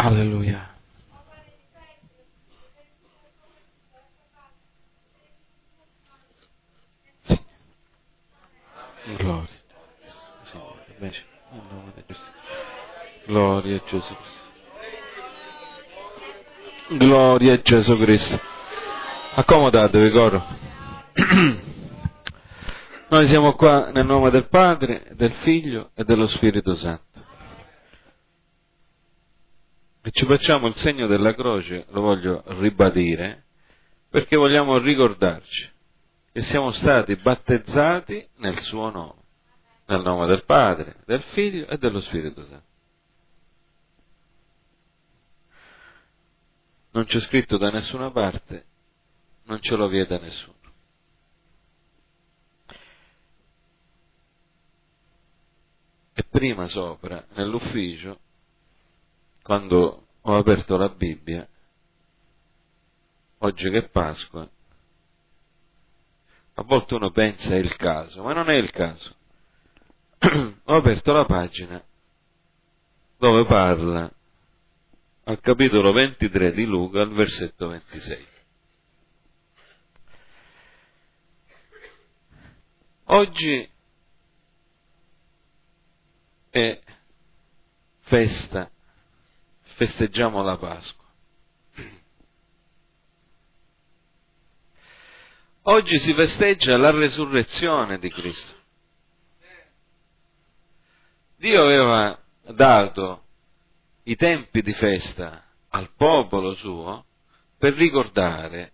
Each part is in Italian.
Alleluia. Sì. Gloria. Signore. Gloria a Gesù Cristo. Gloria a Gesù Cristo. Accomodatevi, coro. Noi siamo qua nel nome del Padre, del Figlio e dello Spirito Santo. E ci facciamo il segno della croce, lo voglio ribadire, perché vogliamo ricordarci che siamo stati battezzati nel suo nome, nel nome del Padre, del Figlio e dello Spirito Santo. Non c'è scritto da nessuna parte, non ce lo vieta nessuno. E prima sopra, nell'ufficio, quando ho aperto la Bibbia, oggi che è Pasqua, a volte uno pensa è il caso, ma non è il caso. Ho aperto la pagina dove parla al capitolo 23 di Luca, al versetto 26. Oggi è festa, festeggiamo la Pasqua. Oggi si festeggia la resurrezione di Cristo. Dio aveva dato i tempi di festa al popolo suo per ricordare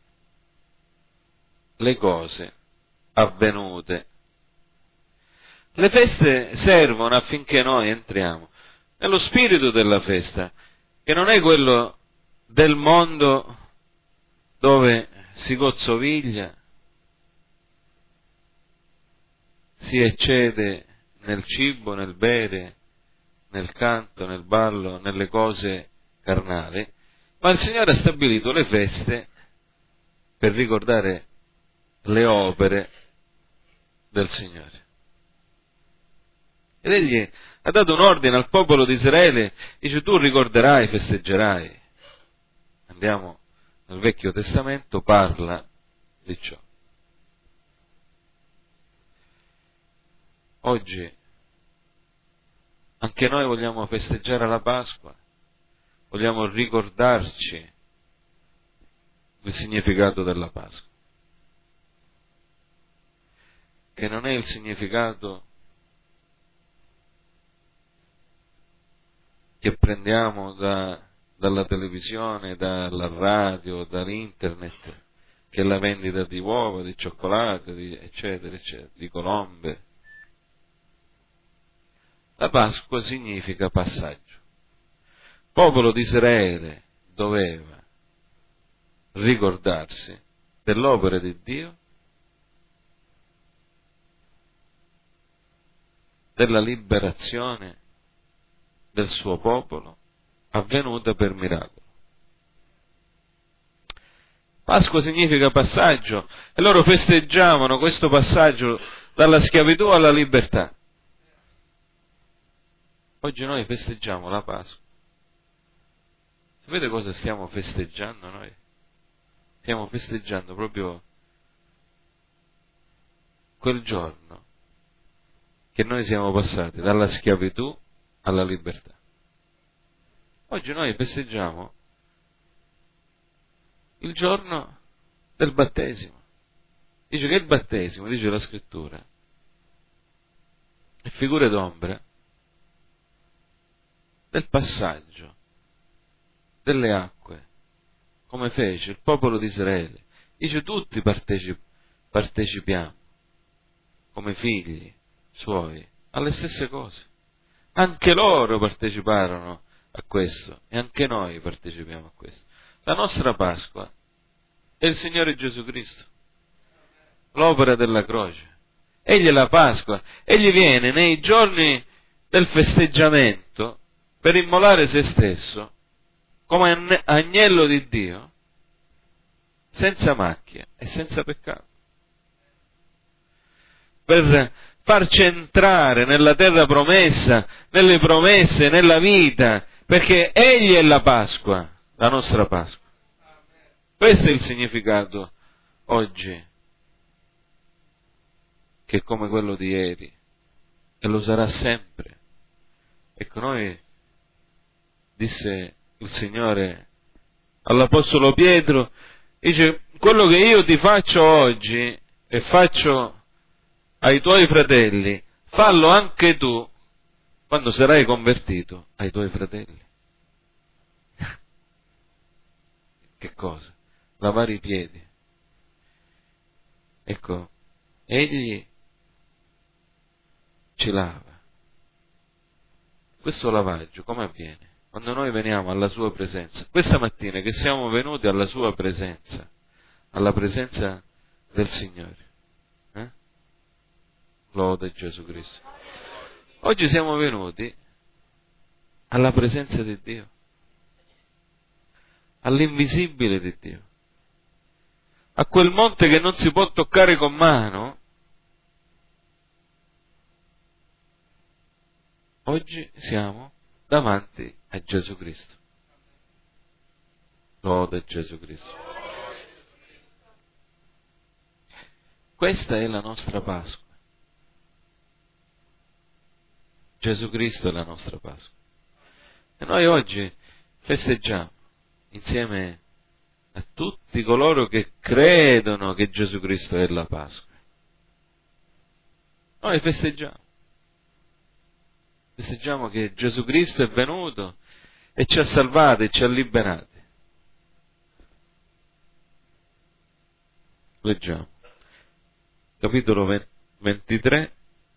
le cose avvenute. Le feste servono affinché noi entriamo nello spirito della festa, che non è quello del mondo dove si gozzoviglia, si eccede nel cibo, nel bere, nel canto, nel ballo, nelle cose carnali, ma il Signore ha stabilito le feste per ricordare le opere del Signore. Ed Egli ha dato un ordine al popolo di Israele, dice: tu ricorderai, festeggerai. Andiamo nel Vecchio Testamento, parla di ciò. Oggi anche noi vogliamo festeggiare la Pasqua, vogliamo ricordarci il significato della Pasqua, che non è il significato che prendiamo dalla televisione, dalla radio, dall'internet, che è la vendita di uova, di cioccolato, eccetera, eccetera, di colombe. La Pasqua significa passaggio. Il popolo di Israele doveva ricordarsi dell'opera di Dio, della liberazione del suo popolo avvenuta per miracolo. Pasqua significa passaggio e loro festeggiavano questo passaggio dalla schiavitù alla libertà. Oggi noi festeggiamo la Pasqua. Sapete cosa stiamo festeggiando noi? Stiamo festeggiando proprio quel giorno che noi siamo passati dalla schiavitù alla libertà. Oggi noi festeggiamo il giorno del battesimo. Dice che il battesimo, dice la Scrittura, è figura d'ombra del passaggio delle acque, come fece il popolo di Israele. Dice tutti partecipiamo come figli suoi alle stesse cose. Anche loro parteciparono a questo e anche noi partecipiamo a questo. La nostra Pasqua è il Signore Gesù Cristo, l'opera della croce. Egli è la Pasqua, egli viene nei giorni del festeggiamento per immolare se stesso come agnello di Dio, senza macchia e senza peccato, per farci entrare nella terra promessa, nelle promesse, nella vita perché Egli è la Pasqua, la nostra Pasqua. Questo è il significato oggi, che è come quello di ieri, e lo sarà sempre. Ecco, noi, disse il Signore all'Apostolo Pietro, dice: quello che io ti faccio oggi e faccio ai tuoi fratelli, fallo anche tu quando sarai convertito ai tuoi fratelli. Che cosa? Lavare i piedi. Ecco, Egli ci lava. Questo lavaggio come avviene? Quando noi veniamo alla Sua presenza. Questa mattina che siamo venuti alla Sua presenza, alla presenza del Signore. Lode Gesù Cristo. Oggi siamo venuti alla presenza di Dio, all'invisibile di Dio, a quel monte che non si può toccare con mano. Oggi siamo davanti a Gesù Cristo. Lode Gesù Cristo. Questa è la nostra Pasqua. Gesù Cristo è la nostra Pasqua. E noi oggi festeggiamo insieme a tutti coloro che credono che Gesù Cristo è la Pasqua. Noi festeggiamo. Festeggiamo che Gesù Cristo è venuto e ci ha salvati e ci ha liberati. Leggiamo. Capitolo 23,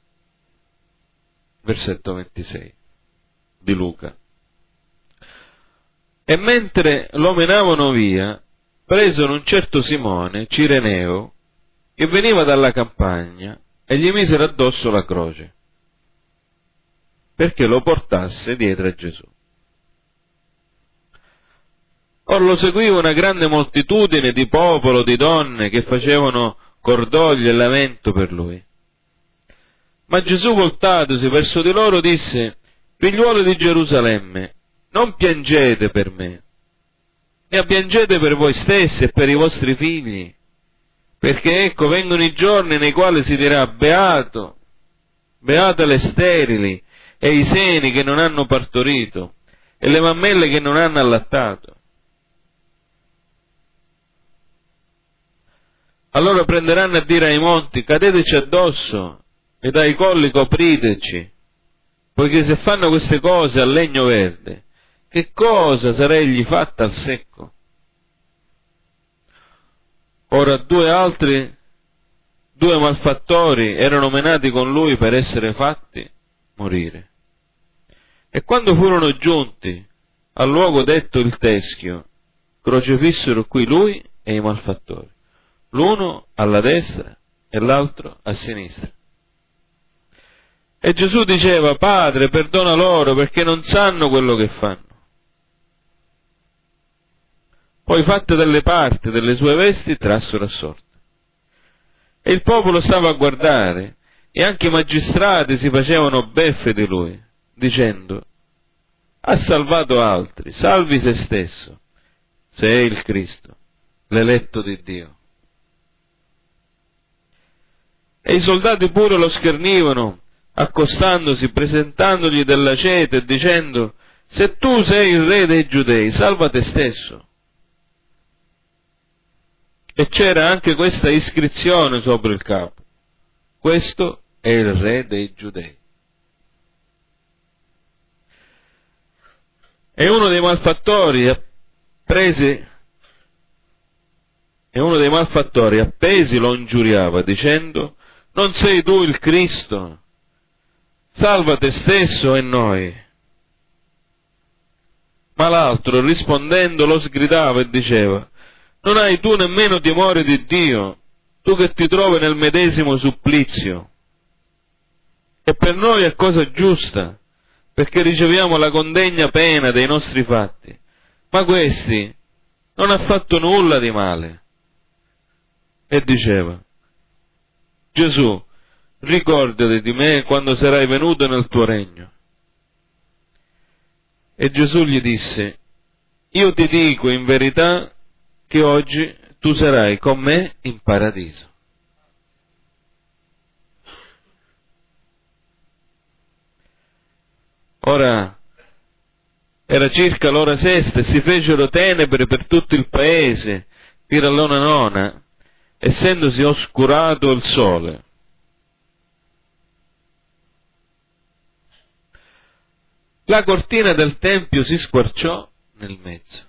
versetto 26 di Luca. E mentre lo menavano via, presero un certo Simone, Cireneo, che veniva dalla campagna, e gli misero addosso la croce, perché lo portasse dietro a Gesù. Or lo seguiva una grande moltitudine di popolo, di donne, che facevano cordoglio e lamento per lui. Ma Gesù, voltatosi verso di loro, disse: figliuoli di Gerusalemme, non piangete per me, ne piangete per voi stessi e per i vostri figli, perché ecco vengono i giorni nei quali si dirà: beate le sterili e i seni che non hanno partorito e le mammelle che non hanno allattato. Allora prenderanno a dire ai monti: cadeteci addosso, ed ai colli copriteci, poiché se fanno queste cose al legno verde, che cosa sarà egli fatta al secco? Ora due malfattori erano menati con lui per essere fatti morire. E quando furono giunti al luogo detto il teschio, crocefissero qui lui e i malfattori, l'uno alla destra e l'altro a sinistra. E Gesù diceva: Padre, perdona loro, perché non sanno quello che fanno. Poi, fatte delle parti delle sue vesti, trassero a sorte. E il popolo stava a guardare, e anche i magistrati si facevano beffe di lui, dicendo: ha salvato altri, salvi se stesso, se è il Cristo, l'eletto di Dio. E i soldati pure lo schernivano, accostandosi, presentandogli dell'aceto e dicendo: se tu sei il re dei Giudei, salva te stesso. E c'era anche questa iscrizione sopra il capo: questo è il re dei Giudei. E uno dei malfattori appesi lo ingiuriava, dicendo: non sei tu il Cristo? Salva te stesso e noi. Ma l'altro, rispondendo, lo sgridava e diceva: non hai tu nemmeno timore di Dio, tu che ti trovi nel medesimo supplizio? E per noi è cosa giusta, perché riceviamo la condegna pena dei nostri fatti. Ma questi non ha fatto nulla di male. E diceva: Gesù, ricordati di me quando sarai venuto nel tuo regno. E Gesù gli disse: io ti dico in verità che oggi tu sarai con me in paradiso. Ora era circa l'ora sesta e si fecero tenebre per tutto il paese fino all'ora nona, essendosi oscurato il sole. La cortina del tempio si squarciò nel mezzo.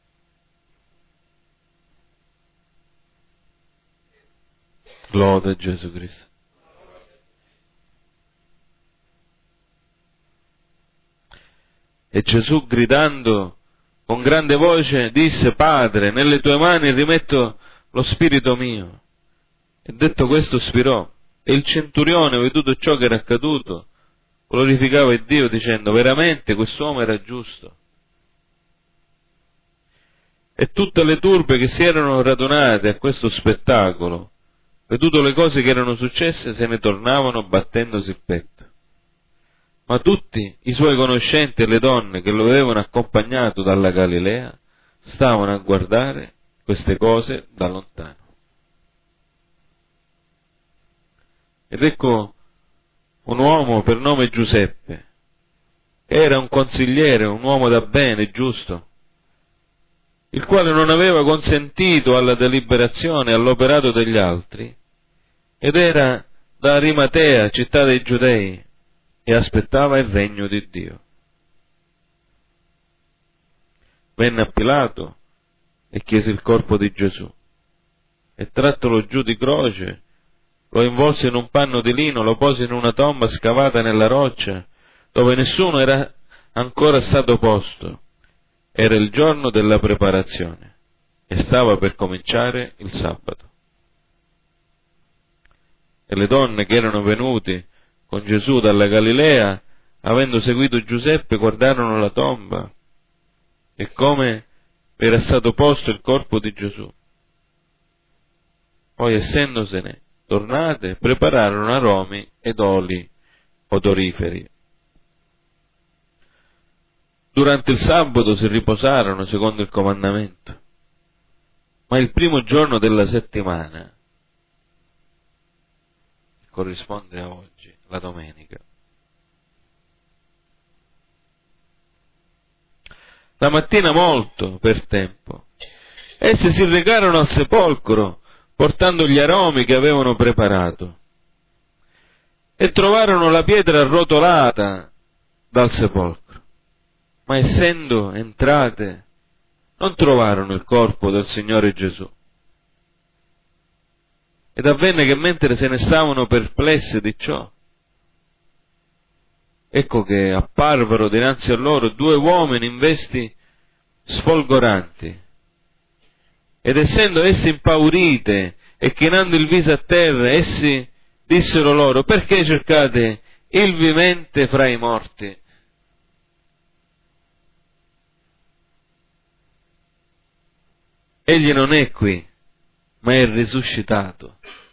Lode Gesù Cristo. E Gesù, gridando con grande voce, disse: Padre, nelle tue mani rimetto lo spirito mio. E detto questo spirò. E il centurione, veduto ciò che era accaduto, glorificava il Dio dicendo: veramente quest'uomo era giusto. E tutte le turbe che si erano radunate a questo spettacolo, veduto le cose che erano successe, se ne tornavano battendosi il petto. Ma tutti i suoi conoscenti e le donne che lo avevano accompagnato dalla Galilea stavano a guardare queste cose da lontano. Ed ecco un uomo per nome Giuseppe, era un consigliere, un uomo da bene, giusto, il quale non aveva consentito alla deliberazione e all'operato degli altri, ed era da Arimatea, città dei Giudei, e aspettava il regno di Dio. Venne a Pilato e chiese il corpo di Gesù, e trattolo giù di croce, lo involse in un panno di lino, lo pose in una tomba scavata nella roccia, dove nessuno era ancora stato posto. Era il giorno della preparazione, e stava per cominciare il sabato. E le donne che erano venute con Gesù dalla Galilea, avendo seguito Giuseppe, guardarono la tomba e come era stato posto il corpo di Gesù. Poi, essendosene tornate, prepararono aromi ed oli odoriferi. Durante il sabato si riposarono secondo il comandamento, ma il primo giorno della settimana, che corrisponde a oggi, la domenica, la mattina molto per tempo, essi si recarono al sepolcro portando gli aromi che avevano preparato e trovarono la pietra arrotolata dal sepolcro, ma essendo entrate non trovarono il corpo del Signore Gesù. Ed avvenne che mentre se ne stavano perplessi di ciò, ecco che apparvero dinanzi a loro due uomini in vesti sfolgoranti, ed essendo essi impaurite e chinando il viso a terra, essi dissero loro: perché cercate il vivente fra i morti? Egli non è qui, ma è risuscitato.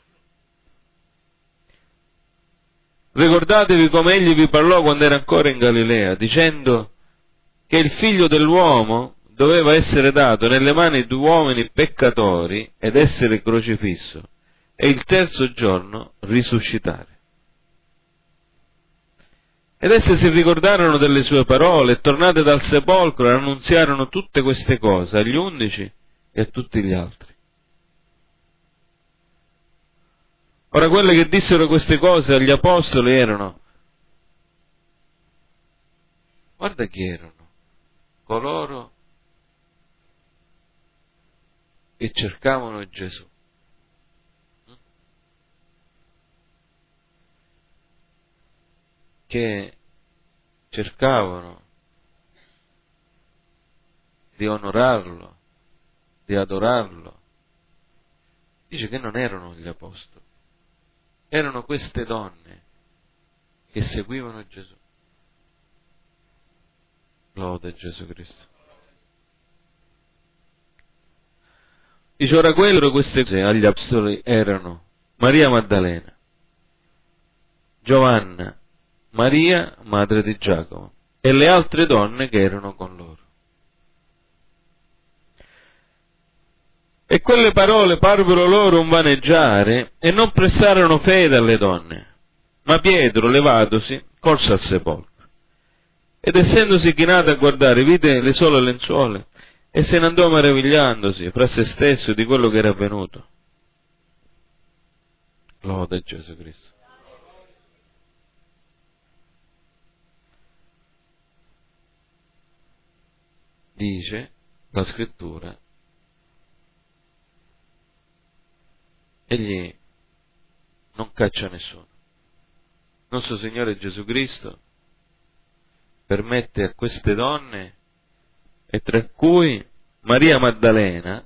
Ricordatevi come egli vi parlò quando era ancora in Galilea, dicendo che il figlio dell'uomo doveva essere dato nelle mani di uomini peccatori ed essere crocifisso, e il terzo giorno risuscitare. Ed esse si ricordarono delle sue parole e tornate dal sepolcro annunziarono tutte queste cose agli 11 e a tutti gli altri. Ora quelle che dissero queste cose agli apostoli erano: guarda chi erano, coloro che cercavano Gesù. Che cercavano di onorarlo, di adorarlo. Dice che non erano gli apostoli, erano queste donne che seguivano Gesù. Lode Gesù Cristo. Dice: ora queste cose agli apostoli erano Maria Maddalena, Giovanna, Maria, madre di Giacomo, e le altre donne che erano con loro. E quelle parole parvero loro un vaneggiare e non prestarono fede alle donne. Ma Pietro, levatosi, corse al sepolcro. Ed essendosi chinato a guardare, vide le sole lenzuola e se ne andò meravigliandosi fra se stesso di quello che era avvenuto. Lode Gesù Cristo. Dice la scrittura, egli non caccia nessuno. Nostro Signore Gesù Cristo permette a queste donne, e tra cui Maria Maddalena,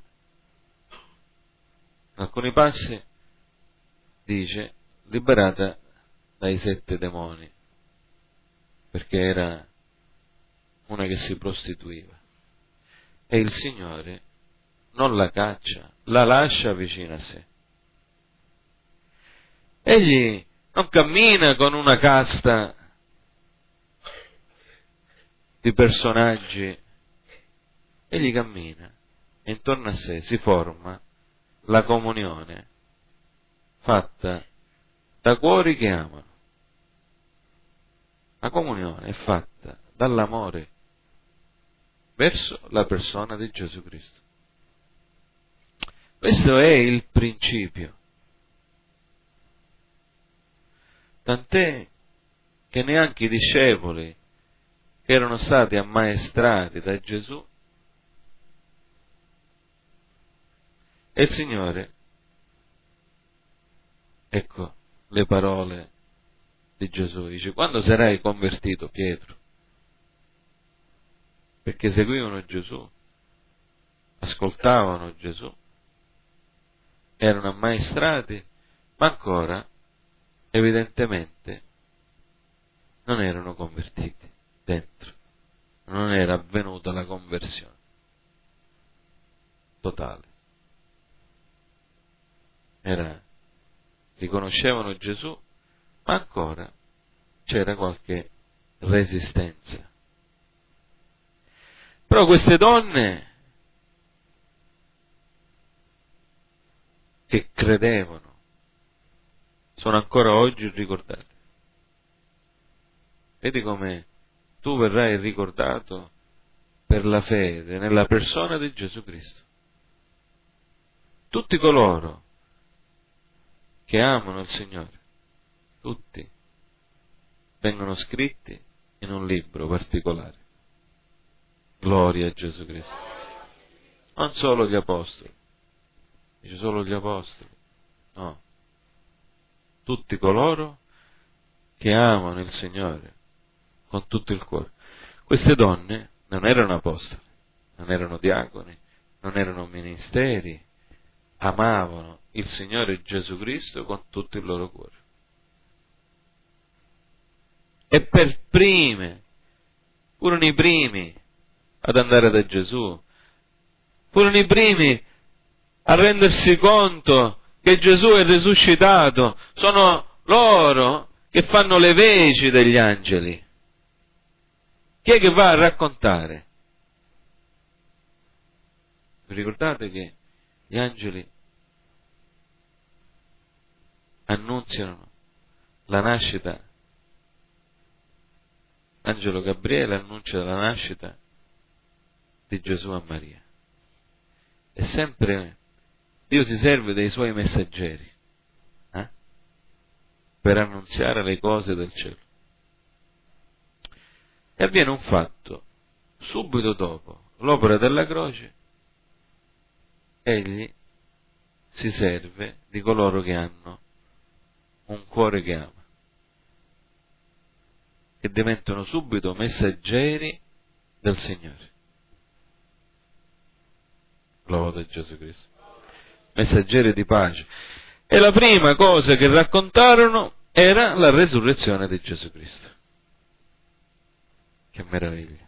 in alcuni passi dice liberata dai 7 demoni, perché era una che si prostituiva. E il Signore non la caccia, la lascia vicino a sé. Egli non cammina con una casta di personaggi, egli cammina e intorno a sé si forma la comunione fatta da cuori che amano. La comunione è fatta dall'amore verso la persona di Gesù Cristo. Questo è il principio. Tant'è che neanche i discepoli che erano stati ammaestrati da Gesù, e il Signore, ecco le parole di Gesù, dice: quando sarai convertito, Pietro? Perché seguivano Gesù, ascoltavano Gesù, erano ammaestrati, ma ancora evidentemente non erano convertiti dentro, non era avvenuta la conversione totale. Riconoscevano Gesù, ma ancora c'era qualche resistenza. Però queste donne che credevano sono ancora oggi ricordate. Vedi come tu verrai ricordato per la fede nella persona di Gesù Cristo. Tutti coloro che amano il Signore, tutti, vengono scritti in un libro particolare. Gloria a Gesù Cristo. Non solo gli apostoli, dice solo gli apostoli, no. Tutti coloro che amano il Signore con tutto il cuore. Queste donne non erano apostoli, non erano diaconi, non erano ministeri, amavano il Signore Gesù Cristo con tutto il loro cuore. E per prime, furono i primi ad andare da Gesù, furono i primi a rendersi conto che Gesù è risuscitato, sono loro che fanno le veci degli angeli. Chi è che va a raccontare? Vi ricordate che gli angeli annunziano la nascita? L'angelo Gabriele annuncia la nascita di Gesù a Maria. E sempre Dio si serve dei suoi messaggeri per annunziare le cose del cielo. E avviene un fatto: subito dopo l'opera della croce, egli si serve di coloro che hanno un cuore che ama, che diventano subito messaggeri del Signore. Lode Gesù Cristo. Messaggeri di pace. E la prima cosa che raccontarono era la resurrezione di Gesù Cristo. Che meraviglia.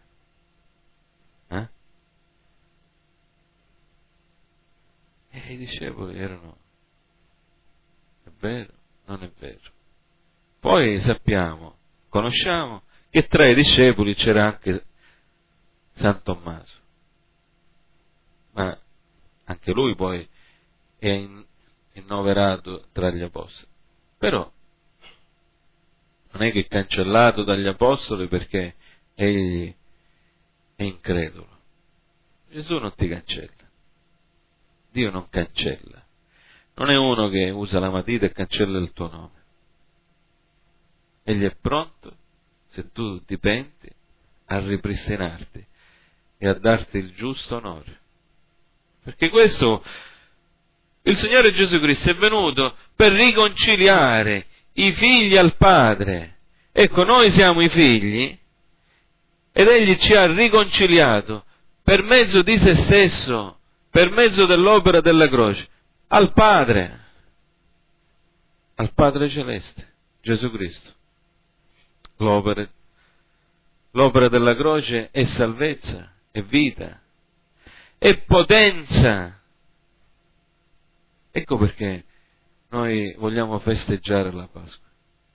E i discepoli erano: è vero, non è vero. Poi sappiamo, conosciamo che tra i discepoli c'era anche San Tommaso, ma anche lui poi è innoverato tra gli apostoli. Però non è che è cancellato dagli apostoli perché egli è incredulo. Gesù non ti cancella, Dio non cancella, non è uno che usa la matita e cancella il tuo nome. Egli è pronto, se tu ti penti, a ripristinarti e a darti il giusto onore. Perché questo, il Signore Gesù Cristo è venuto per riconciliare i figli al Padre. Ecco, noi siamo i figli ed Egli ci ha riconciliato per mezzo di se stesso, per mezzo dell'opera della croce, al Padre Celeste, Gesù Cristo. L'opera della croce è salvezza, è vita, è potenza. Ecco perché noi vogliamo festeggiare la Pasqua.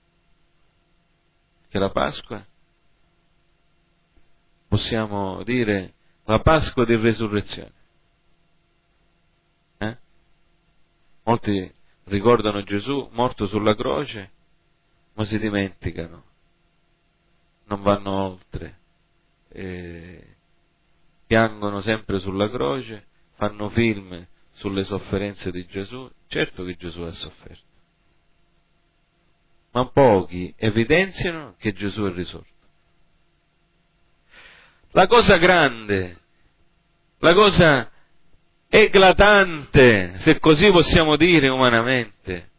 Che la Pasqua, possiamo dire, la Pasqua di Resurrezione. Molti ricordano Gesù morto sulla croce, ma si dimenticano, non vanno oltre, piangono sempre sulla croce, fanno film sulle sofferenze di Gesù. Certo che Gesù ha sofferto, ma pochi evidenziano che Gesù è risorto. La cosa grande, la cosa eclatante, se così possiamo dire umanamente,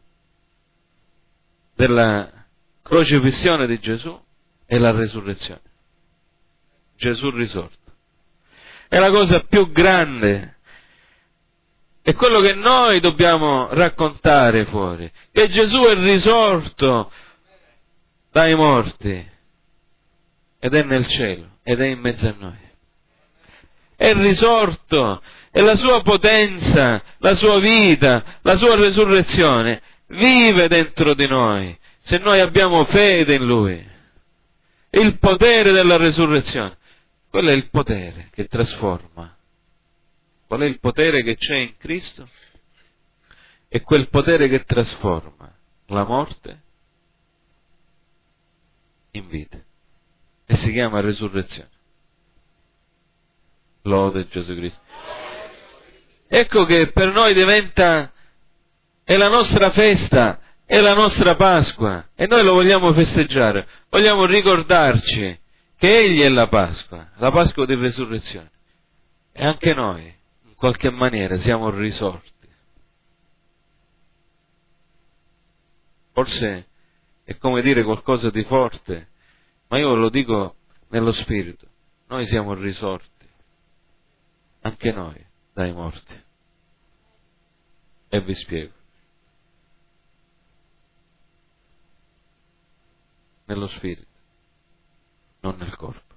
della crocifissione di Gesù è la resurrezione. Gesù risorto. È la cosa più grande. È quello che noi dobbiamo raccontare fuori, che Gesù è risorto dai morti ed è nel cielo ed è in mezzo a noi. È risorto e la sua potenza, la sua vita, la sua resurrezione vive dentro di noi se noi abbiamo fede in Lui. Il potere della resurrezione, quello è il potere che trasforma. Qual è il potere che c'è in Cristo? È quel potere che trasforma la morte in vita e si chiama resurrezione. Lode Gesù Cristo. Ecco che per noi è la nostra festa, è la nostra Pasqua e noi lo vogliamo festeggiare, vogliamo ricordarci che Egli è la Pasqua di resurrezione e anche noi in qualche maniera siamo risorti. Forse è come dire qualcosa di forte, ma io lo dico nello spirito, noi siamo risorti, anche noi, dai morti. E vi spiego. Nello spirito, non nel corpo.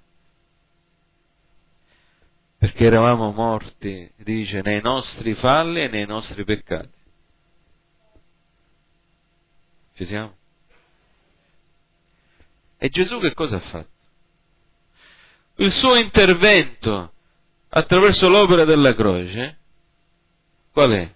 Perché eravamo morti, dice, nei nostri falli e nei nostri peccati. Ci siamo? E Gesù che cosa ha fatto? Il suo intervento attraverso l'opera della croce, qual è?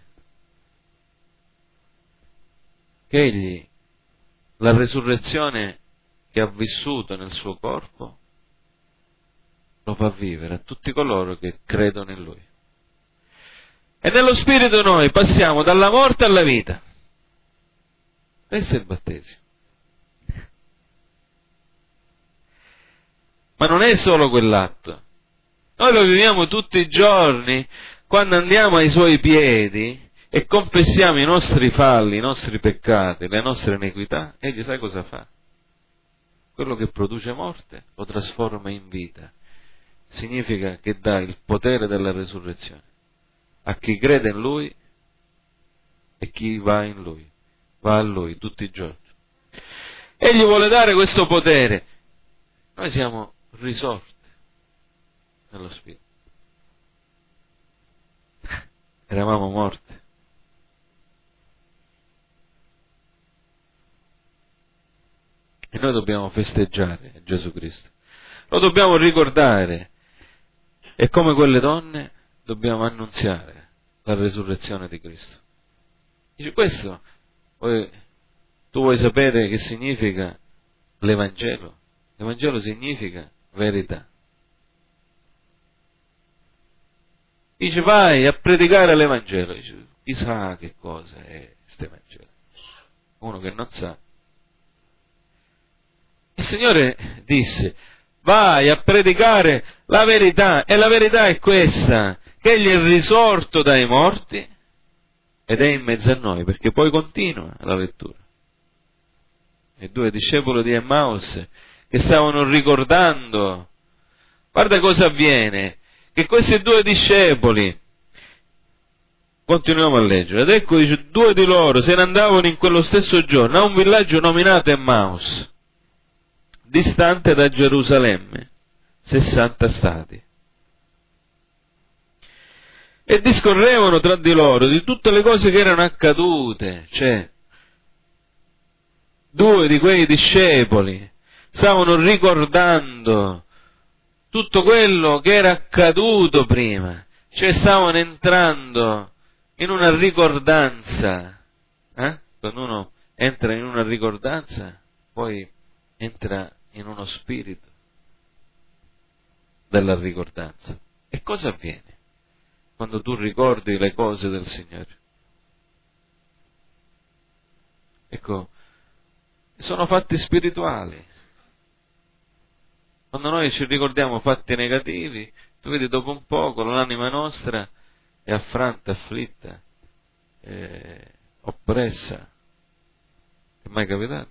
Che egli, la resurrezione che ha vissuto nel suo corpo, lo fa vivere a tutti coloro che credono in Lui. E nello Spirito noi passiamo dalla morte alla vita. Questo è il battesimo. Ma non è solo quell'atto. Noi lo viviamo tutti i giorni quando andiamo ai Suoi piedi e confessiamo i nostri falli, i nostri peccati, le nostre iniquità. Egli sai cosa fa? Quello che produce morte lo trasforma in vita. Significa che dà il potere della resurrezione a chi crede in Lui e chi va in Lui, va a Lui tutti i giorni. Egli vuole dare questo potere. Noi siamo risorti nello Spirito. Eravamo morti. E noi dobbiamo festeggiare Gesù Cristo, lo dobbiamo ricordare, e come quelle donne dobbiamo annunziare la resurrezione di Cristo. Dice questo, tu vuoi sapere che significa l'Evangelo? L'Evangelo significa verità. Dice vai a predicare l'Evangelo. Dice, chissà che cosa è questo Evangelo. Uno che non sa. Il Signore disse, vai a predicare la verità, e la verità è questa, che Egli è risorto dai morti ed è in mezzo a noi, perché poi continua la lettura. I 2 discepoli di Emmaus che stavano ricordando, guarda cosa avviene, che questi 2 discepoli, continuiamo a leggere, ed ecco, dice, 2 di loro se ne andavano in quello stesso giorno a un villaggio nominato Emmaus, distante da Gerusalemme 60 stadi, e discorrevano tra di loro di tutte le cose che erano accadute. Cioè, 2 di quei discepoli stavano ricordando tutto quello che era accaduto prima, cioè stavano entrando in una ricordanza. Quando uno entra in una ricordanza, poi entra in uno spirito della ricordanza. E cosa avviene quando tu ricordi le cose del Signore? Ecco, sono fatti spirituali. Quando noi ci ricordiamo fatti negativi, tu vedi dopo un poco l'anima nostra è affranta, afflitta, oppressa. È mai capitato?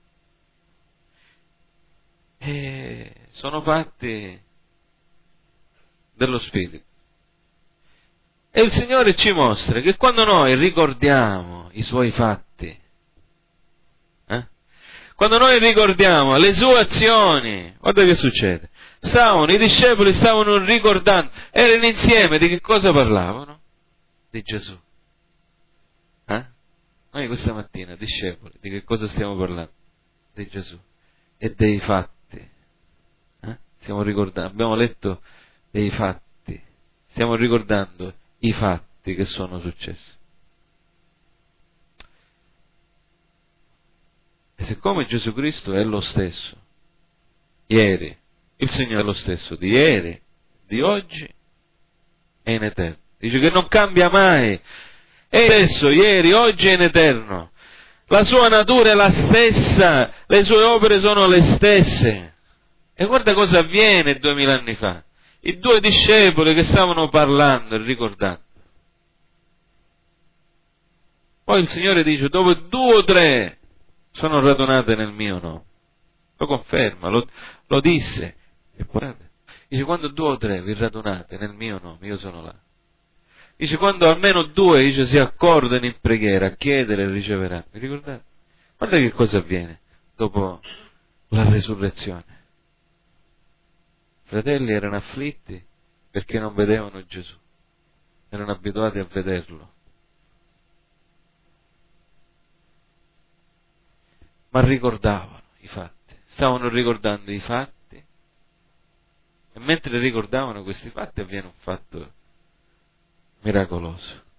Sono fatti dello Spirito. E il Signore ci mostra che quando noi ricordiamo i Suoi fatti, quando noi ricordiamo le Sue azioni, guarda che succede. I discepoli stavano ricordando, erano insieme, di che cosa parlavano? Di Gesù. Noi questa mattina, discepoli, di che cosa stiamo parlando? Di Gesù e dei fatti. Stiamo ricordando, abbiamo letto dei fatti, stiamo ricordando i fatti che sono successi. E siccome Gesù Cristo è lo stesso, ieri, il Signore è lo stesso di ieri, di oggi e in eterno. Dice che non cambia mai, è lo stesso ieri, oggi e in eterno. La sua natura è la stessa, le sue opere sono le stesse. E guarda cosa avviene 2000 anni fa. I 2 discepoli che stavano parlando e ricordando. Poi il Signore dice, dove 2 o 3 sono radunate nel mio nome. Lo conferma, lo disse. E poi dice, quando 2 o 3 vi radunate nel mio nome, io sono là. Dice, quando almeno 2, dice, si accordano in preghiera a chiedere e riceveranno. Vi ricordate? Guarda che cosa avviene dopo la resurrezione. I fratelli erano afflitti perché non vedevano Gesù. Erano abituati a vederlo. Ma ricordavano i fatti, stavano ricordando i fatti, e mentre ricordavano questi fatti avviene un fatto miracoloso.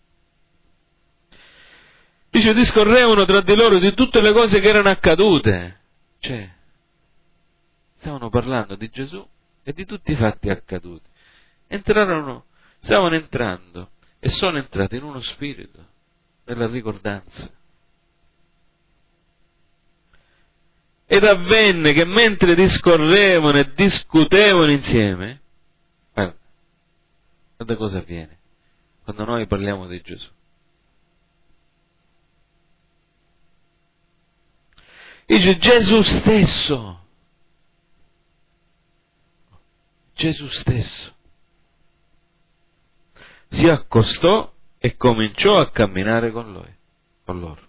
Dice, discorrevano tra di loro di tutte le cose che erano accadute, cioè stavano parlando di Gesù e di tutti i fatti accaduti. Stavano entrando e sono entrati in uno spirito della ricordanza. Ed avvenne che mentre discorrevano e discutevano insieme, guarda cosa avviene quando noi parliamo di Gesù. Dice Gesù stesso si accostò e cominciò a camminare con loro.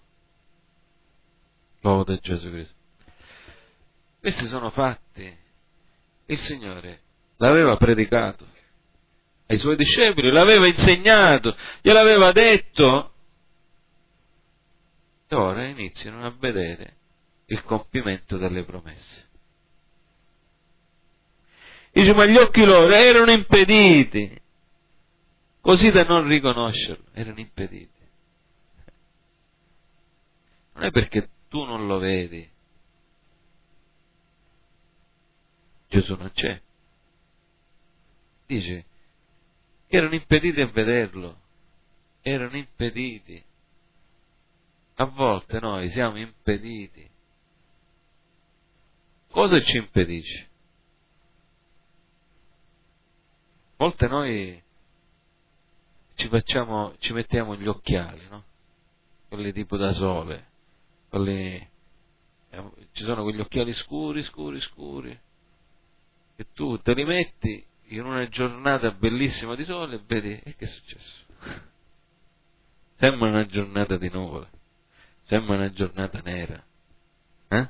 Lode Gesù Cristo. Questi sono fatti. Il Signore l'aveva predicato ai Suoi discepoli, l'aveva insegnato, gliel'aveva detto, e ora iniziano a vedere il compimento delle promesse. Dice, ma gli occhi loro erano impediti, così da non riconoscerlo, erano impediti. Non è perché tu non lo vedi, Gesù non c'è. Dice che erano impediti a vederlo, erano impediti. A volte noi siamo impediti. Cosa ci impedisce? A volte noi ci mettiamo gli occhiali, no? Quelli tipo da sole, ci sono quegli occhiali scuri, che tu te li metti in una giornata bellissima di sole e vedi, e che è successo? Sembra una giornata di nuvole, sembra una giornata nera, eh?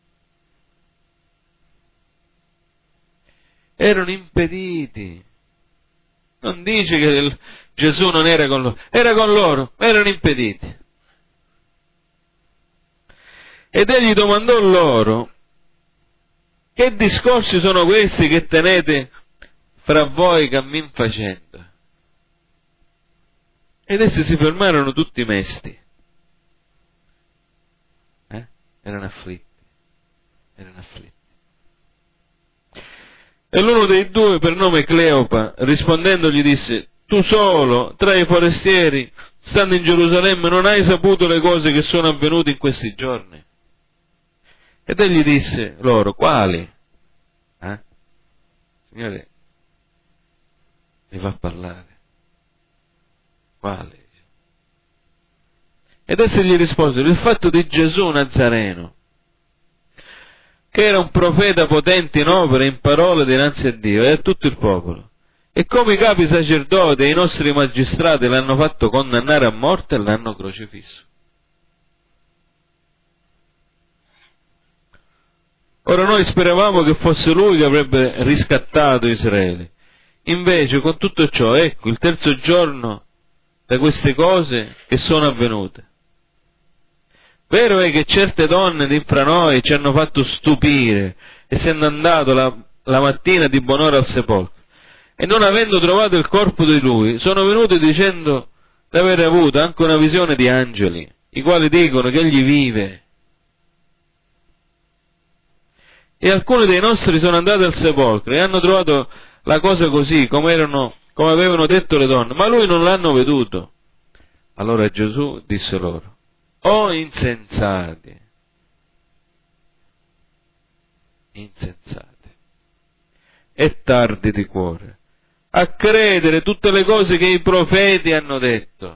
Erano impediti. Non dice che Gesù non era con loro, erano impediti. Ed egli domandò loro, che discorsi sono questi che tenete fra voi cammin facendo? Ed essi si fermarono tutti mesti. Erano afflitti. E l'uno dei due, per nome Cleopa, rispondendo gli disse, tu solo, tra i forestieri, stando in Gerusalemme, non hai saputo le cose che sono avvenute in questi giorni? Ed egli disse loro, quali? Signore, mi fa parlare. Quali? Ed essi gli risposero, il fatto di Gesù Nazareno, che era un profeta potente in opere e in parole dinanzi a Dio e a tutto il popolo. E come i capi sacerdoti e i nostri magistrati l'hanno fatto condannare a morte e l'hanno crocifisso. Ora noi speravamo che fosse lui che avrebbe riscattato Israele. Invece, con tutto ciò, ecco, il terzo giorno da queste cose che sono avvenute. Vero è che certe donne di fra noi ci hanno fatto stupire, essendo andato la mattina di buon'ora al sepolcro, e non avendo trovato il corpo di lui, sono venute dicendo di aver avuto anche una visione di angeli, i quali dicono che egli vive. E alcuni dei nostri sono andati al sepolcro e hanno trovato la cosa così, come avevano detto le donne, ma lui non l'hanno veduto. Allora Gesù disse loro, insensati, e tardi di cuore, a credere tutte le cose che i profeti hanno detto.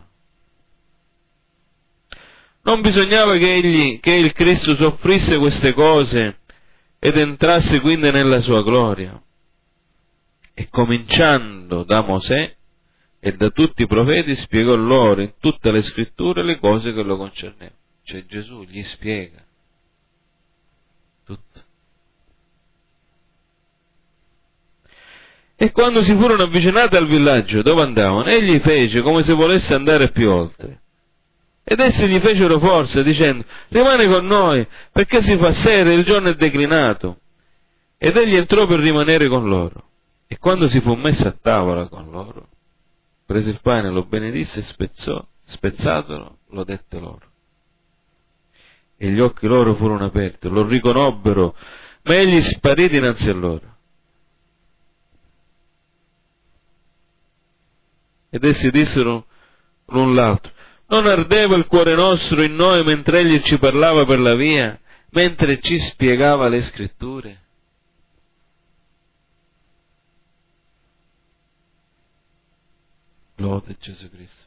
Non bisognava che il Cristo soffrisse queste cose ed entrasse quindi nella sua gloria. E cominciando da Mosè e da tutti i profeti spiegò loro in tutte le scritture le cose che lo concernevano. Cioè Gesù gli spiega tutto. E quando si furono avvicinati al villaggio dove andavano, egli fece come se volesse andare più oltre. Ed essi gli fecero forza, dicendo, rimani con noi, perché si fa sera e il giorno è declinato. Ed egli entrò per rimanere con loro. E quando si fu messo a tavola con loro, prese il pane, lo benedisse e spezzatolo, lo dette loro. E gli occhi loro furono aperti, lo riconobbero, ma egli sparì dinanzi a loro. Ed essi dissero l'un l'altro, non ardeva il cuore nostro in noi mentre egli ci parlava per la via, mentre ci spiegava le scritture? Lode Gesù Cristo.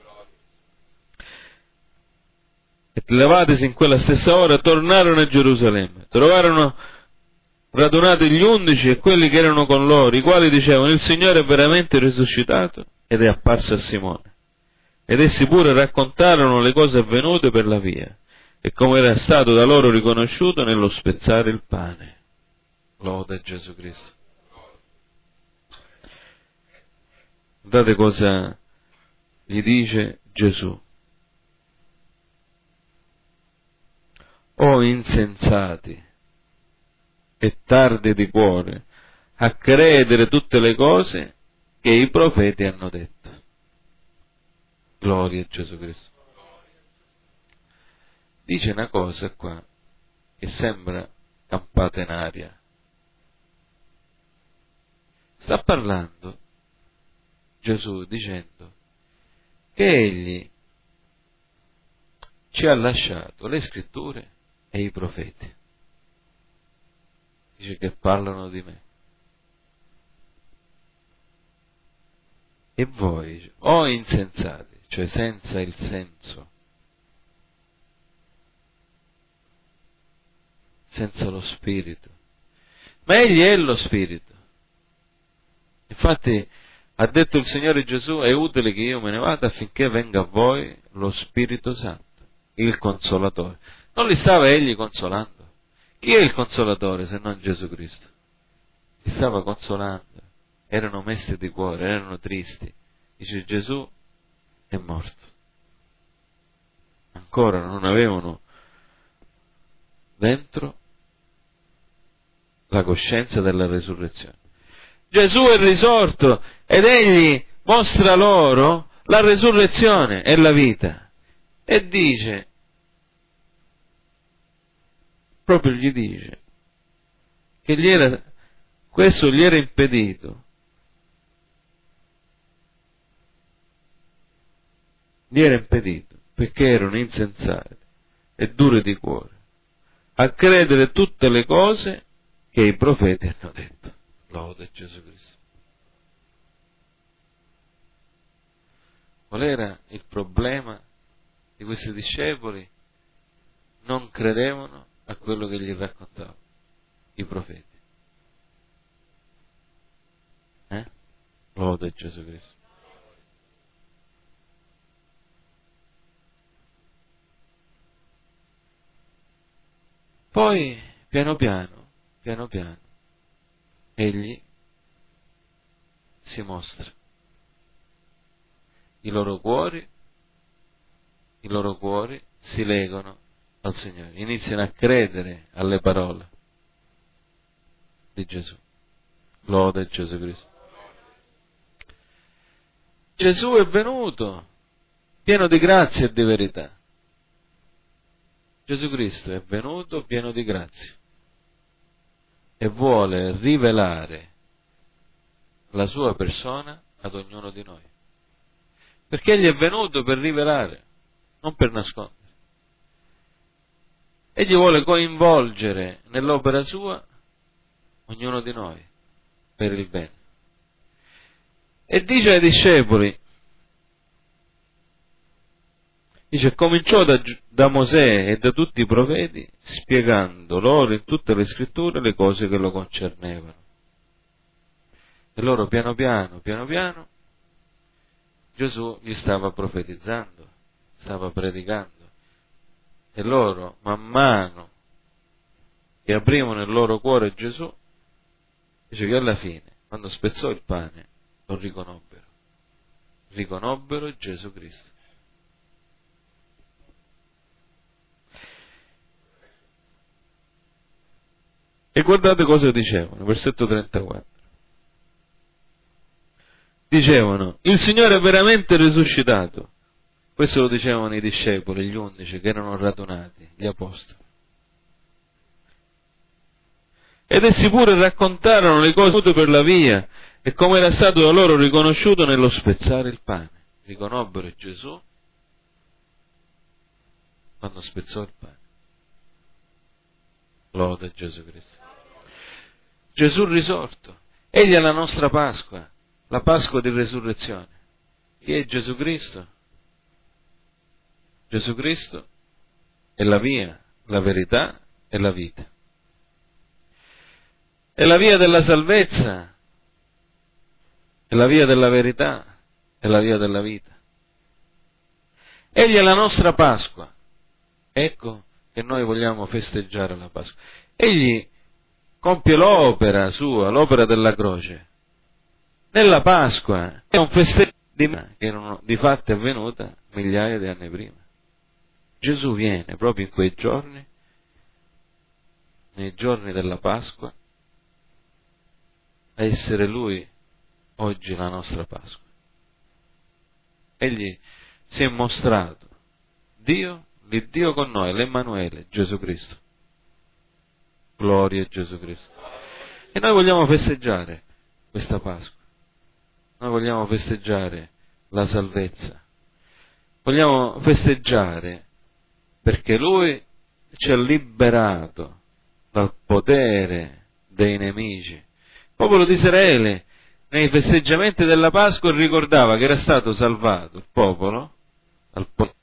E levatisi in quella stessa ora, tornarono a Gerusalemme. Trovarono radunati gli 11 e quelli che erano con loro, i quali dicevano, il Signore è veramente risuscitato ed è apparso a Simone. Ed essi pure raccontarono le cose avvenute per la via e come era stato da loro riconosciuto nello spezzare il pane. Lode Gesù Cristo. Guardate cosa gli dice Gesù. o insensati e tardi di cuore a credere tutte le cose che i profeti hanno detto. Gloria a Gesù Cristo. Dice una cosa qua che sembra campata in aria. Sta parlando Gesù dicendo che Egli ci ha lasciato le scritture e i profeti. Dice che parlano di me. E voi, o insensati, cioè senza il senso, senza lo spirito. Ma Egli è lo spirito. Infatti ha detto il Signore Gesù: è utile che io me ne vada affinché venga a voi lo Spirito Santo, il Consolatore. Non li stava Egli consolando? Chi è il Consolatore se non Gesù Cristo? Li stava consolando. Erano messi di cuore, erano tristi. Dice: Gesù è morto. Ancora non avevano dentro la coscienza della resurrezione. Gesù è risorto ed Egli mostra loro la resurrezione e la vita. E dice, proprio gli dice, che questo gli era impedito. Gli era impedito perché erano insensati e duri di cuore a credere tutte le cose che i profeti hanno detto. Lode Gesù Cristo. Qual era il problema di questi discepoli? Non credevano a quello che gli raccontavano i profeti. Lode Gesù Cristo. Poi, piano piano, Egli si mostra. I loro cuori si legano al Signore, iniziano a credere alle parole di Gesù. Lode Gesù Cristo. Gesù è venuto pieno di grazia e di verità. Gesù Cristo è venuto pieno di grazia e vuole rivelare la sua persona ad ognuno di noi. Perché Egli è venuto per rivelare, non per nascondere. Egli vuole coinvolgere nell'opera sua ognuno di noi per il bene. E dice ai discepoli, cominciò da Mosè e da tutti i profeti, spiegando loro in tutte le scritture le cose che lo concernevano. E loro piano piano, Gesù gli stava profetizzando, stava predicando. E loro, man mano che aprivano il loro cuore Gesù, dice che alla fine, quando spezzò il pane, lo riconobbero Gesù Cristo. E guardate cosa dicevano, versetto 34. Dicevano: il Signore è veramente risuscitato. Questo lo dicevano i discepoli, gli 11 che erano radunati, gli apostoli. Ed essi pure raccontarono le cose avute per la via e come era stato da loro riconosciuto nello spezzare il pane. Riconobbero Gesù quando spezzò il pane. Lode Gesù Cristo. Gesù risorto. Egli è la nostra Pasqua, la Pasqua di resurrezione. Chi è Gesù Cristo? Gesù Cristo è la via, la verità e la vita. È la via della salvezza, è la via della verità, è la via della vita. Egli è la nostra Pasqua. Ecco che noi vogliamo festeggiare la Pasqua. Egli compie l'opera sua, l'opera della croce. Nella Pasqua è un festeggio che di fatto è avvenuta migliaia di anni prima. Gesù viene proprio in quei giorni nei giorni della Pasqua a essere Lui oggi la nostra Pasqua. Egli si è mostrato Dio, l'Iddio con noi, l'Emmanuele, Gesù Cristo. Gloria a Gesù Cristo. E noi vogliamo festeggiare questa Pasqua. Noi vogliamo festeggiare la salvezza. Vogliamo festeggiare perché Lui ci ha liberato dal potere dei nemici. Il popolo di Israele nei festeggiamenti della Pasqua ricordava che era stato salvato il popolo dal potere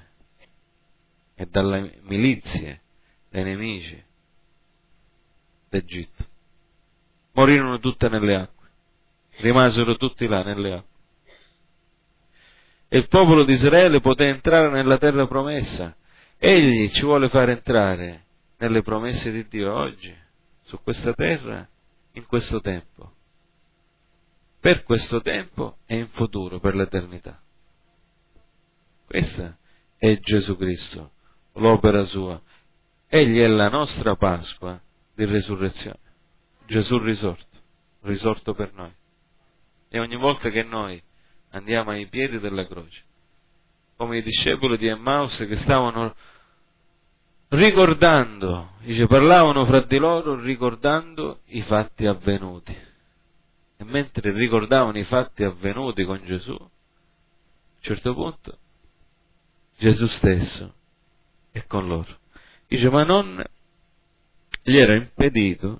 e dalle milizie dei nemici d'Egitto. Morirono tutte nelle acque, rimasero tutti là nelle acque. E il popolo di Israele poté entrare nella terra promessa. Egli ci vuole fare entrare nelle promesse di Dio oggi, su questa terra, in questo tempo. Per questo tempo e in futuro, per l'eternità. Questa è Gesù Cristo, l'opera sua. Egli è la nostra Pasqua di risurrezione. Gesù risorto per noi. E ogni volta che noi andiamo ai piedi della croce, come i discepoli di Emmaus che stavano ricordando, parlavano fra di loro ricordando i fatti avvenuti. E mentre ricordavano i fatti avvenuti con Gesù, a un certo punto Gesù stesso è con loro. Ma non gli era impedito.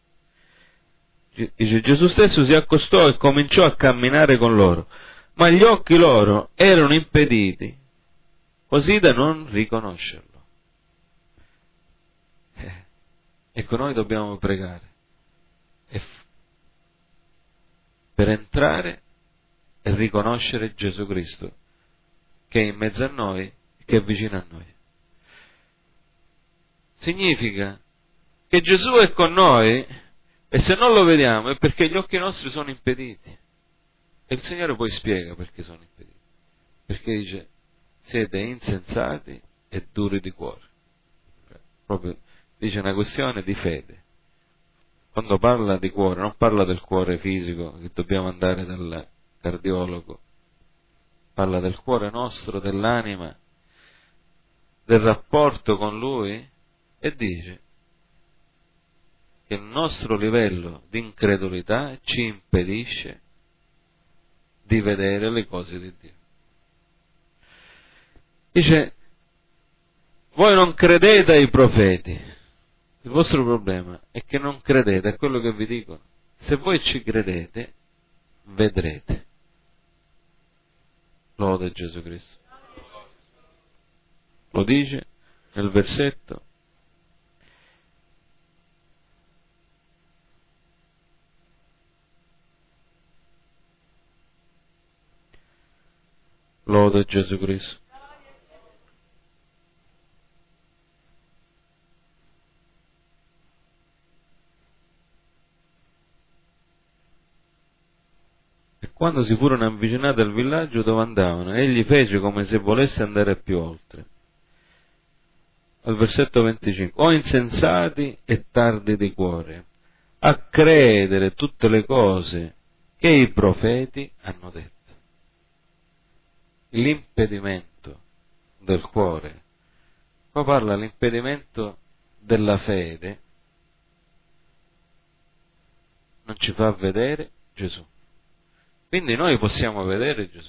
Gesù stesso si accostò e cominciò a camminare con loro, ma gli occhi loro erano impediti, così da non riconoscerlo. Ecco, noi dobbiamo pregare per entrare e riconoscere Gesù Cristo, che è in mezzo a noi, che è vicino a noi. Significa che Gesù è con noi e se non lo vediamo è perché gli occhi nostri sono impediti. E il Signore poi spiega perché sono impediti. Perché dice, siete insensati e duri di cuore. Proprio dice una questione di fede. Quando parla di cuore, non parla del cuore fisico, che dobbiamo andare dal cardiologo. Parla del cuore nostro, dell'anima, del rapporto con Lui, e dice che il nostro livello di incredulità ci impedisce di vedere le cose di Dio. Dice, voi non credete ai profeti, il vostro problema è che non credete a quello che vi dicono. Se voi ci credete, vedrete. Lode Gesù Cristo. Lo dice nel versetto. Lode Gesù Cristo. E quando si furono avvicinati al villaggio dove andavano, egli fece come se volesse andare più oltre. Al versetto 25. O insensati e tardi di cuore, a credere tutte le cose che i profeti hanno detto. L'impedimento del cuore. Qua parla l'impedimento della fede, non ci fa vedere Gesù. Quindi noi possiamo vedere Gesù.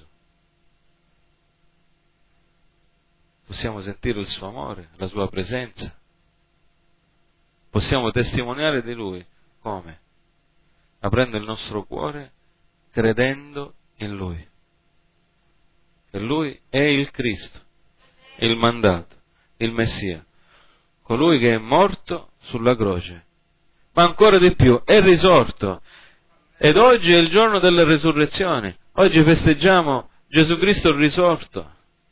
Possiamo sentire il suo amore, la sua presenza. Possiamo testimoniare di Lui. Come? Aprendo il nostro cuore, credendo in Lui. Che Lui è il Cristo, il mandato, il Messia, colui che è morto sulla croce, ma ancora di più è risorto. Ed oggi è il giorno della resurrezione. Oggi festeggiamo Gesù Cristo risorto.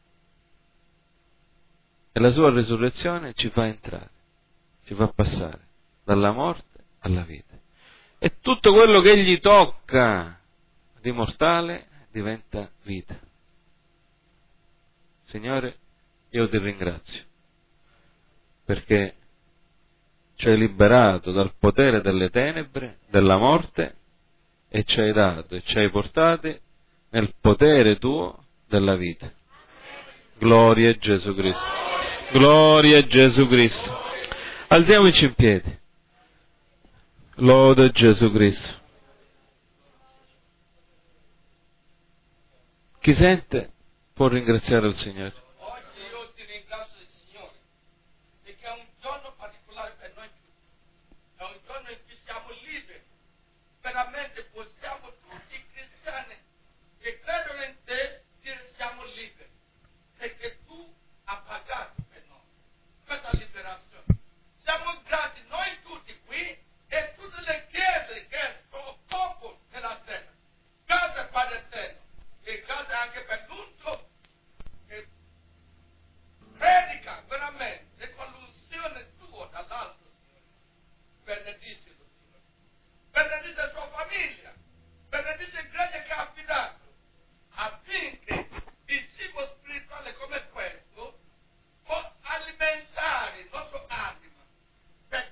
E la sua resurrezione ci fa entrare, ci fa passare dalla morte alla vita. E tutto quello che Egli tocca di mortale diventa vita. Signore, io ti ringrazio perché ci hai liberato dal potere delle tenebre, della morte, e ci hai dato e ci hai portati nel potere tuo della vita. Gloria a Gesù Cristo. Gloria a Gesù Cristo. Alziamoci in piedi. Lode Gesù Cristo. Chi sente può ringraziare il Signore. Oggi io ti ringrazio il Signore, perché è un giorno particolare per noi tutti. È un giorno in cui siamo liberi. Veramente possiamo tutti i cristiani che credono in te dire siamo liberi. Perché tu hai pagato per noi questa liberazione. Siamo grati noi tutti qui e tutte le chiese che sono popolo nella terra. Casa Padre Eterno e casa anche per l'unto che predica veramente con l'unzione tua dall'alto, Signore. Benedicilo, Signore. Benedice la sua famiglia. Benedice l'iglesia che ha affidato affinché il cibo spirituale come questo può alimentare il nostro anima per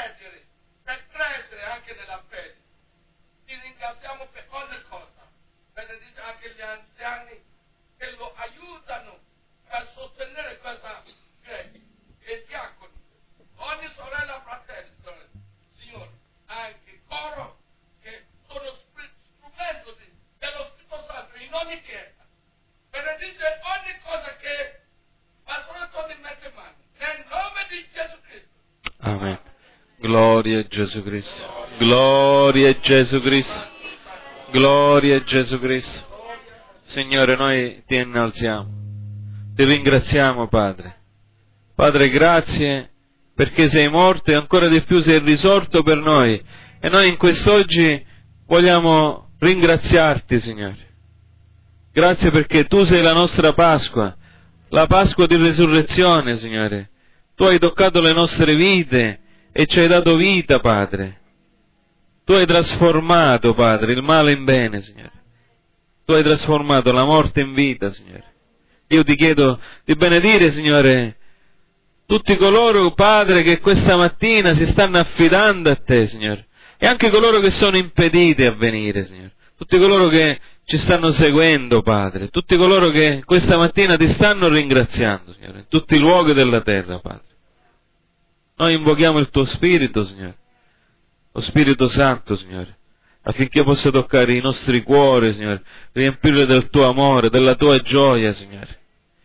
crescere anche nella fede. Ti ringraziamo per ogni cosa. Benedice anche gli anziani che lo aiutano per sostenere questa iglesia, e diaconi, ogni sorella e fratello, Signore, anche coro che sono strumento dello Spirito Santo in ogni chiesa. Benedice ogni cosa che Pastore Tony mette in mano, nel nome di Gesù Cristo. Amen. Gloria a Gesù Cristo. Gloria a Gesù Cristo. Gloria a Gesù Cristo. Signore, noi ti innalziamo. Ti ringraziamo, Padre. Padre, grazie perché sei morto e ancora di più sei risorto per noi. E noi in quest'oggi vogliamo ringraziarti, Signore. Grazie perché tu sei la nostra Pasqua, la Pasqua di resurrezione, Signore. Tu hai toccato le nostre vite e ci hai dato vita, Padre. Tu hai trasformato, Padre, il male in bene, Signore. Tu hai trasformato la morte in vita, Signore. Io ti chiedo di benedire, Signore, tutti coloro, Padre, che questa mattina si stanno affidando a Te, Signore. E anche coloro che sono impediti a venire, Signore. Tutti coloro che ci stanno seguendo, Padre. Tutti coloro che questa mattina ti stanno ringraziando, Signore. In tutti i luoghi della terra, Padre. Noi invochiamo il Tuo Spirito, Signore. Lo Spirito Santo, Signore, affinché possa toccare i nostri cuori, Signore, riempirli del Tuo amore, della Tua gioia, Signore.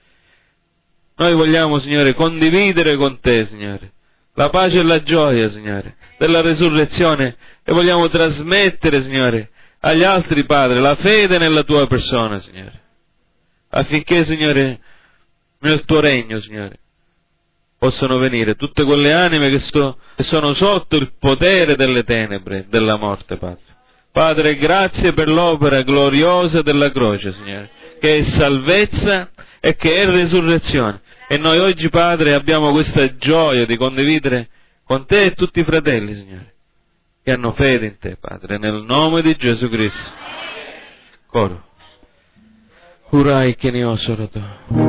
Noi vogliamo, Signore, condividere con Te, Signore, la pace e la gioia, Signore, della resurrezione, e vogliamo trasmettere, Signore, agli altri, Padre, la fede nella Tua persona, Signore, affinché, Signore, nel Tuo regno, Signore, possono venire tutte quelle anime che sono sotto il potere delle tenebre, della morte, Padre. Padre, grazie per l'opera gloriosa della croce, Signore, che è salvezza e che è resurrezione. E noi oggi, Padre, abbiamo questa gioia di condividere con Te e tutti i fratelli, Signore, che hanno fede in Te, Padre, nel nome di Gesù Cristo. Coro. Urai che ne ho solo tu.